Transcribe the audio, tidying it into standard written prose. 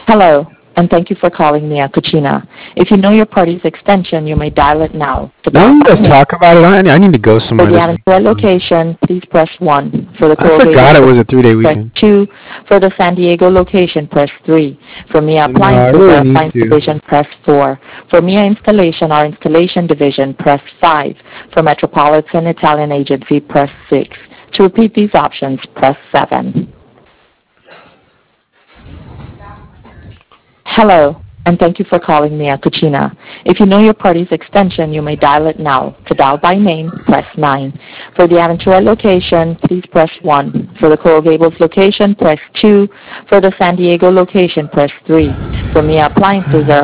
Hello, and thank you for calling Mia Cucina. If you know your party's extension, you may dial it now. To Now dial you by guys name, talk about it. I need to go for somewhere the this Aventura weekend. location, please press 1. For the I Coral Gables forgot it was a 3 day press weekend. 2. For the San Diego location, press 3. For Mia No, I Appliances really or need Appliance to. Division, press 4. For Mia Installation or Installation Division, press 5. For Metropolitan Italian Agency, press 6. To repeat these options, press 7. Hello, and thank you for calling Mia Cucina. If you know your party's extension, you may dial it now. To dial by name, press 9. For the Aventura location, please press 1. For the Coral Gables location, press 2. For the San Diego location, press 3. For Mia Appliances or